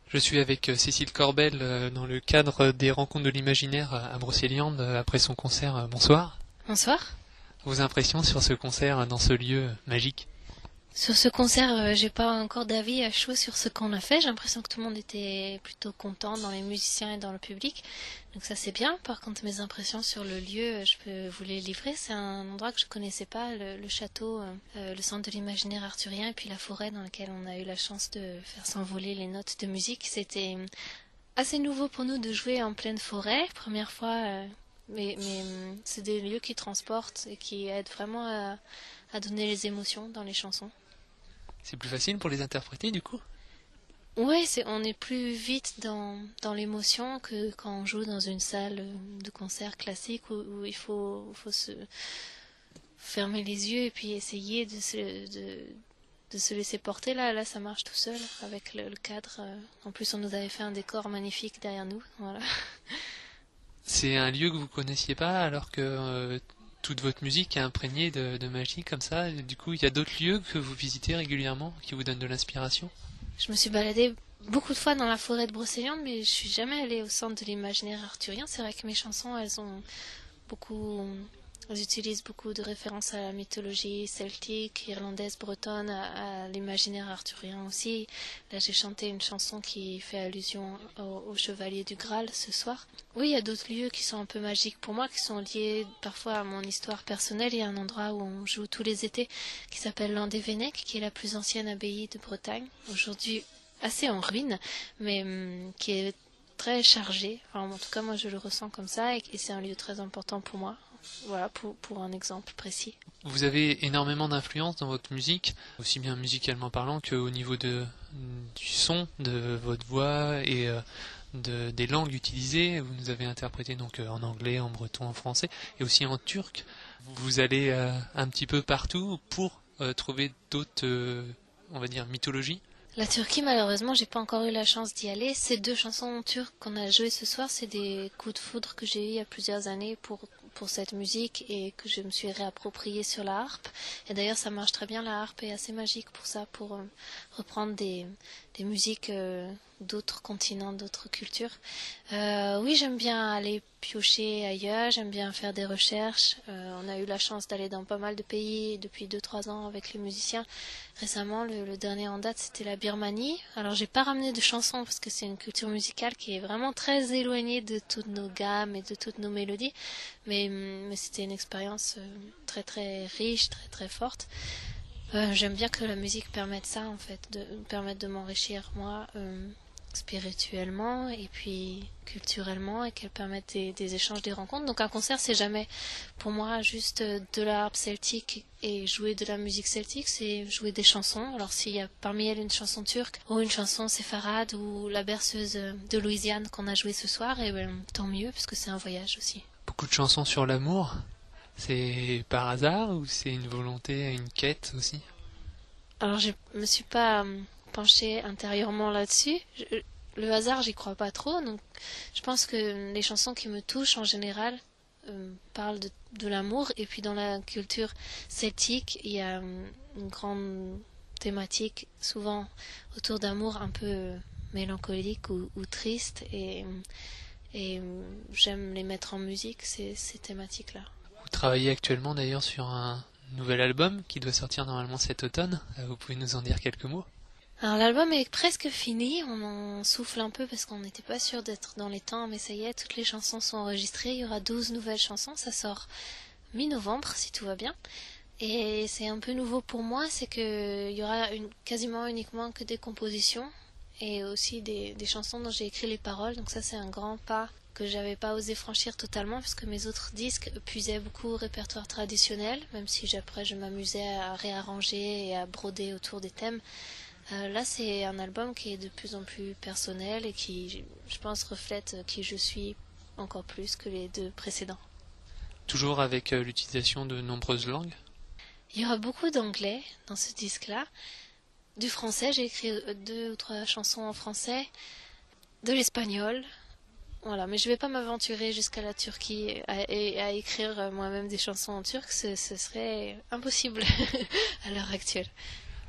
Je suis avec Cécile Corbel dans le cadre des Rencontres de l'Imaginaire à Brocéliande après son concert. Bonsoir. Bonsoir. Vos impressions sur ce concert dans ce lieu magique? Sur ce concert, j'ai pas encore d'avis à chaud sur ce qu'on a fait. J'ai l'impression que tout le monde était plutôt content dans les musiciens et dans le public. Donc ça c'est bien. Par contre, mes impressions sur le lieu, je peux vous les livrer. C'est un endroit que je connaissais pas, le château, le centre de l'imaginaire arthurien et puis la forêt dans laquelle on a eu la chance de faire s'envoler les notes de musique. C'était assez nouveau pour nous de jouer en pleine forêt. Première fois, mais c'est des lieux qui transportent et qui aident vraiment à donner les émotions dans les chansons. C'est plus facile pour les interpréter du coup? Ouais, on est plus vite dans l'émotion que quand on joue dans une salle de concert classique où faut se fermer les yeux et puis essayer de se laisser porter. Là, ça marche tout seul avec le cadre. En plus, on nous avait fait un décor magnifique derrière nous. Voilà. C'est un lieu que vous connaissiez pas alors que toute votre musique est imprégnée de magie comme ça. Du coup, il y a d'autres lieux que vous visitez régulièrement qui vous donnent de l'inspiration? Je me suis baladée beaucoup de fois dans la forêt de Brocéliande, mais je suis jamais allée au centre de l'imaginaire arthurien. C'est vrai que mes chansons, elles utilisent beaucoup de références à la mythologie celtique, irlandaise, bretonne, à l'imaginaire arthurien aussi. Là, j'ai chanté une chanson qui fait allusion au chevalier du Graal ce soir. Oui, il y a d'autres lieux qui sont un peu magiques pour moi, qui sont liés parfois à mon histoire personnelle. Il y a un endroit où on joue tous les étés qui s'appelle Landévennec, qui est la plus ancienne abbaye de Bretagne. Aujourd'hui assez en ruine, mais qui est très chargé. Enfin, en tout cas, moi, je le ressens comme ça, et c'est un lieu très important pour moi. Voilà, pour un exemple précis. Vous avez énormément d'influence dans votre musique, aussi bien musicalement parlant qu'au niveau du son de votre voix et des langues utilisées. Vous nous avez interprété donc en anglais, en breton, en français et aussi en turc. Vous allez un petit peu partout pour trouver d'autres, on va dire, mythologies. La Turquie, malheureusement, j'ai pas encore eu la chance d'y aller. Ces deux chansons turques qu'on a jouées ce soir, c'est des coups de foudre que j'ai eu il y a plusieurs années pour cette musique et que je me suis réappropriée sur la harpe. Et d'ailleurs, ça marche très bien, la harpe est assez magique pour ça, pour reprendre des musiques d'autres continents, d'autres cultures. Oui, j'aime bien aller piocher ailleurs, j'aime bien faire des recherches. On a eu la chance d'aller dans pas mal de pays depuis 2-3 ans avec les musiciens. Récemment, le dernier en date, c'était la Birmanie. Alors, j'ai pas ramené de chansons parce que c'est une culture musicale qui est vraiment très éloignée de toutes nos gammes et de toutes nos mélodies. Mais c'était une expérience très très riche, très très forte. J'aime bien que la musique permette ça, en fait, de permettre de m'enrichir moi spirituellement et puis culturellement, et qu'elle permette des échanges, des rencontres. Donc un concert, c'est jamais pour moi juste de la harpe celtique et jouer de la musique celtique, c'est jouer des chansons. Alors s'il y a parmi elles une chanson turque ou une chanson séfarade ou la berceuse de Louisiane qu'on a joué ce soir, et ben, tant mieux parce que c'est un voyage aussi. Beaucoup de chansons sur l'amour. C'est par hasard ou c'est une volonté, une quête aussi? Alors je me suis pas penchée intérieurement là-dessus. Le hasard, j'y crois pas trop. Donc je pense que les chansons qui me touchent en général parlent de l'amour. Et puis dans la culture celtique, il y a une grande thématique souvent autour d'amour un peu mélancolique ou triste. Et j'aime les mettre en musique, ces thématiques-là. Vous travaillez actuellement d'ailleurs sur un nouvel album qui doit sortir normalement cet automne. Vous pouvez nous en dire quelques mots? Alors l'album est presque fini, on en souffle un peu parce qu'on n'était pas sûr d'être dans les temps, mais ça y est, toutes les chansons sont enregistrées, il y aura 12 nouvelles chansons, ça sort mi-novembre si tout va bien. Et c'est un peu nouveau pour moi, c'est qu'il y aura quasiment uniquement que des compositions et aussi des chansons dont j'ai écrit les paroles, donc ça c'est un grand pas que j'avais pas osé franchir totalement parce que mes autres disques puisaient beaucoup au répertoire traditionnel, même si après je m'amusais à réarranger et à broder autour des thèmes. Là, c'est un album qui est de plus en plus personnel et qui, je pense, reflète qui je suis encore plus que les deux précédents. Toujours avec l'utilisation de nombreuses langues? Il y aura beaucoup d'anglais dans ce disque-là. Du français, j'ai écrit 2 ou 3 chansons en français. De l'espagnol. Voilà, mais je vais pas m'aventurer jusqu'à la Turquie à écrire moi-même des chansons en turc. Ce serait impossible à l'heure actuelle.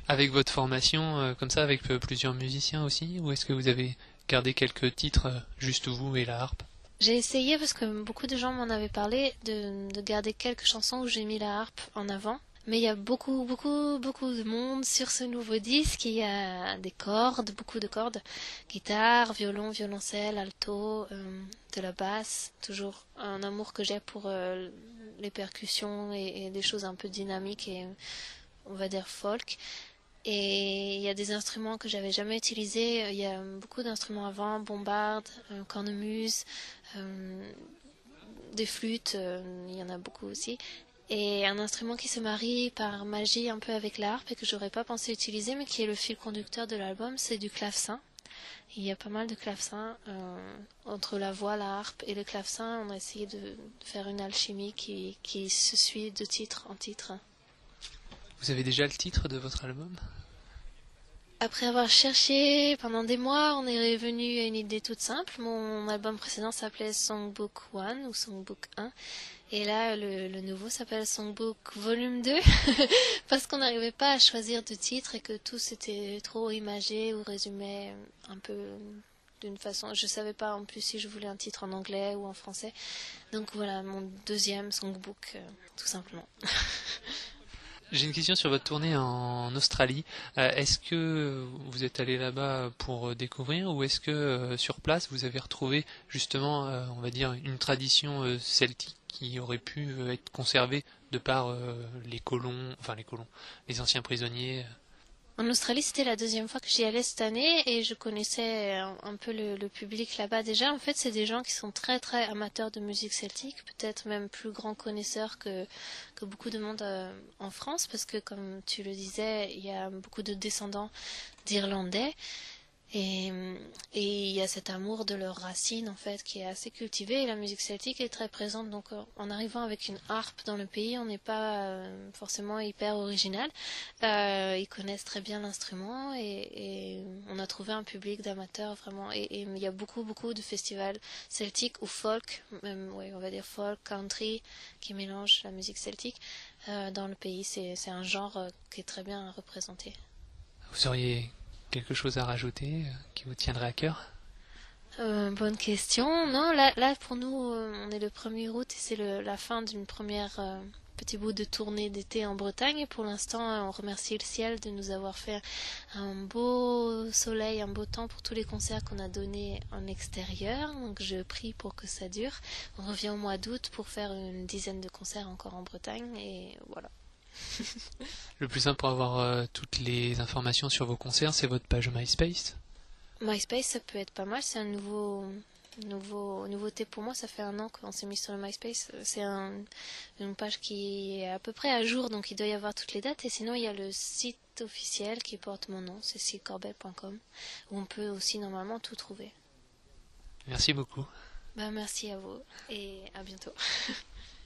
Avec votre formation, comme ça, avec plusieurs musiciens aussi, ou est-ce que vous avez gardé quelques titres, juste vous et la harpe? J'ai essayé, parce que beaucoup de gens m'en avaient parlé, de garder quelques chansons où j'ai mis la harpe en avant. Mais il y a beaucoup, beaucoup, beaucoup de monde sur ce nouveau disque. Il y a des cordes, beaucoup de cordes. Guitare, violon, violoncelle, alto, de la basse. Toujours un amour que j'ai pour les percussions et des choses un peu dynamiques et on va dire folk. Et il y a des instruments que j'avais jamais utilisés. Il y a beaucoup d'instruments avant, bombarde, cornemuse, euh, des flûtes, il y en a beaucoup aussi. Et un instrument qui se marie par magie un peu avec la harpe et que j'aurais pas pensé utiliser, mais qui est le fil conducteur de l'album, c'est du clavecin. Il y a pas mal de clavecin entre la voix, la harpe et le clavecin. On a essayé de faire une alchimie qui se suit de titre en titre. Vous avez déjà le titre de votre album? Après avoir cherché pendant des mois, on est revenu à une idée toute simple. Mon album précédent s'appelait Songbook 1 ou Songbook 1. Et là, le nouveau s'appelle Songbook Volume 2 parce qu'on n'arrivait pas à choisir de titre et que tout c'était trop imagé ou résumé un peu d'une façon. Je savais pas en plus si je voulais un titre en anglais ou en français. Donc voilà, mon deuxième Songbook, tout simplement. J'ai une question sur votre tournée en Australie. Est-ce que vous êtes allé là-bas pour découvrir ou est-ce que sur place vous avez retrouvé justement, on va dire, une tradition celtique qui aurait pu être conservée de par les colons, les anciens prisonniers? En Australie, c'était la deuxième fois que j'y allais cette année et je connaissais un peu le public là-bas déjà. En fait, c'est des gens qui sont très très amateurs de musique celtique, peut-être même plus grands connaisseurs que beaucoup de monde en France, parce que comme tu le disais, il y a beaucoup de descendants d'Irlandais. Et, et il y a cet amour de leurs racines en fait qui est assez cultivé et la musique celtique est très présente donc en arrivant avec une harpe dans le pays on n'est pas forcément hyper original. Ils connaissent très bien l'instrument et on a trouvé un public d'amateurs vraiment et il y a beaucoup beaucoup de festivals celtiques ou folk même ouais, on va dire folk country qui mélangent la musique celtique dans le pays. C'est un genre qui est très bien représenté. Vous auriez quelque chose à rajouter qui vous tiendrait à cœur? Bonne question. Non, là pour nous, on est le 1er août et c'est la fin d'une première petit bout de tournée d'été en Bretagne. Et pour l'instant, on remercie le ciel de nous avoir fait un beau soleil, un beau temps pour tous les concerts qu'on a donnés en extérieur. Donc je prie pour que ça dure. On revient au mois d'août pour faire une dizaine de concerts encore en Bretagne et voilà. Le plus simple pour avoir toutes les informations sur vos concerts, c'est votre page MySpace. MySpace, ça peut être pas mal. C'est un nouveauté pour moi. Ça fait 1 an qu'on s'est mis sur le MySpace. C'est une page qui est à peu près à jour, donc il doit y avoir toutes les dates. Et sinon, il y a le site officiel qui porte mon nom, c'est cecilecorbel.com, où on peut aussi normalement tout trouver. Merci beaucoup. Merci à vous et à bientôt.